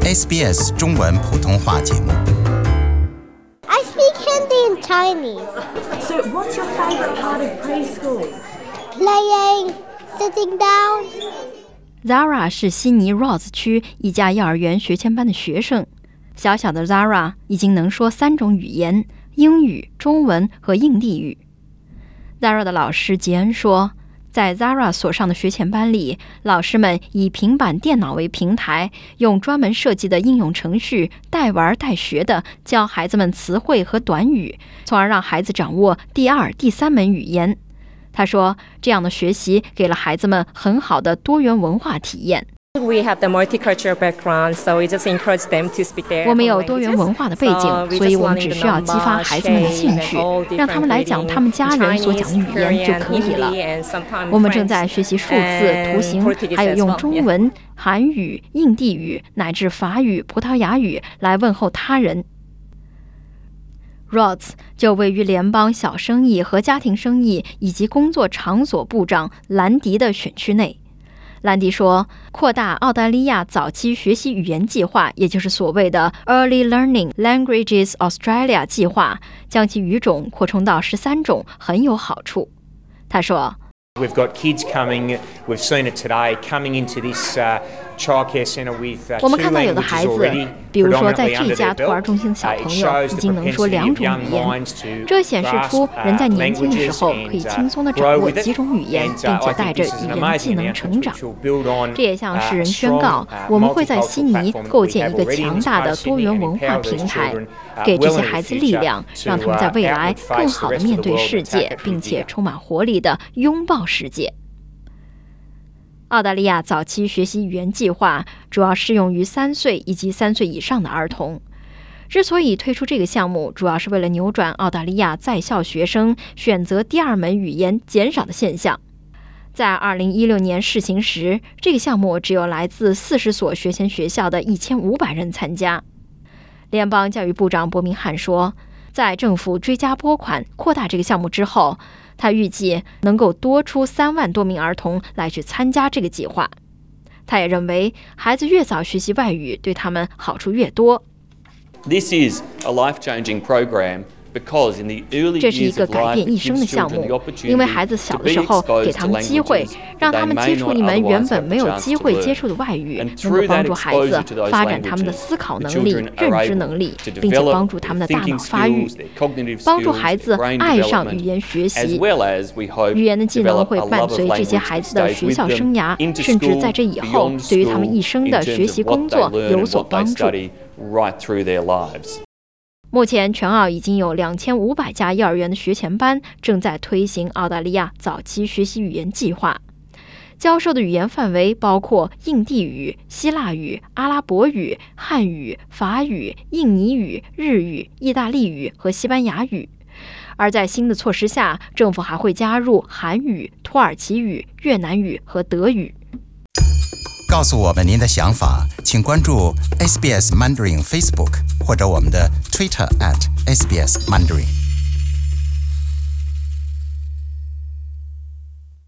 SBS 中文普通话节目。 I speak Hindi and Chinese. So what's your favourite part of preschool? Playing, sitting down. Zara 是悉尼 Ross 区一家幼儿园学前班的学生。小小的 Zara 已经能说3种语言：英语、中文和印地语。Zara 的老师杰恩说，在 Zara 所上的学前班里，老师们以平板电脑为平台，用专门设计的应用程序带玩带学地教孩子们词汇和短语，从而让孩子掌握第2、第3门语言。他说，这样的学习给了孩子们很好的多元文化体验。 We have the multicultural background, so we just encourage them to speak their 我们有多元文化的背景，所以我们只需要激发孩子们的兴趣，让他们来讲他们家人所讲的语言就可以了。我们正在学习数字、图形，还有用中文、韩语、印地语乃至法语、葡萄牙语来问候他人。Rhodes 就位于联邦小生意和家庭生意以及工作场所部长兰迪的选区内。兰迪说，扩大澳大利亚早期学习语言计划，也就是所谓的 Early Learning Languages Australia 计划，将其语种扩充到13种很有好处。他说， We've got kids coming, we've seen it today, coming into this childcare centre with 我们看 two 到有的孩 languages 子 already, 比如说在 predominantly 这 under 家 their 托儿中心的 belt. 小 It 朋友 shows 已 the 经能说 propensity 2 of 种语 young 言， minds to 这显示出 grasp 人在年轻的时候 languages 可以轻松地 and 掌 grow 握 with it. 几种语言， And 并且 I 带 think 着 this is 语 an 言技 amazing 能 announcement 成长 which will build on 这也向世人 a 宣告 strong 我们会在悉尼 multicultural platform 构 that we 建一 have 个 already 强 in 大的 Sydney 多元 and 文化 empower 平 these 台， children 给这 well 些 into the 孩子力 future 量，让 to 他们在未来 outward 更 face 好 the 地 rest 面 of the 对 world 世 and 界， take it 并 with 且 vigor. 充满活力地拥抱世界。澳大利亚早期学习语言计划主要适用于3岁以及3岁以上的儿童。之所以推出这个项目，主要是为了扭转澳大利亚在校学生选择第2门语言减少的现象。在2016年试行时，这个项目只有来自40所学前学校的1500人参加。联邦教育部长伯明翰说，在政府追加拨款扩大这个项目之后，他预计能够多出3万多名儿童来去参加这个计划。他也认为，孩子越早学习外语，对他们好处越多。 This is a life-changing program because in the early 这是一 years 个 of 改 life, 变 it 一生的 gives 项 children 目 the，opportunity 因为孩子小 to 的 be 时候 exposed 给 to 他们机会， languages 让 that 他 they 们 may 接触 not 一门 otherwise 原 have 本 the 没有 chance 机 to 会 learn. 接触的外语， And 能够 through 帮 that 助孩子 exposure to those 发展他们的 languages, 思考 the 能力、 children are 认知 able 能力， to 并且 develop 帮助他们的 their 大脑 thinking 发育 skills, their cognitive 帮助 skills, 孩子 their brain 爱上 development, 语言学 as 习。 well as, we hope, 语言的技能 develop 会 a 伴 love of 随这些 language 孩 that 子的 stays 学 with 校生 them 涯， into 甚至 school, 在这以后 beyond 对于他们 school, 一生 in 的 terms 学习 of what 工 they 作 learn 有 and 所 what they 帮助。 study right through their lives. 目前，全澳已经有2500家幼儿园的学前班正在推行澳大利亚早期学习语言计划。教授的语言范围包括印地语、希腊语、阿拉伯语、汉语、法语、印尼语、日语、意大利语和西班牙语。而在新的措施下，政府还会加入韩语、土耳其语、越南语和德语。 告诉我们您的想法，请关注 SBS Mandarin Facebook 或者我们的 Twitter @SBS Mandarin。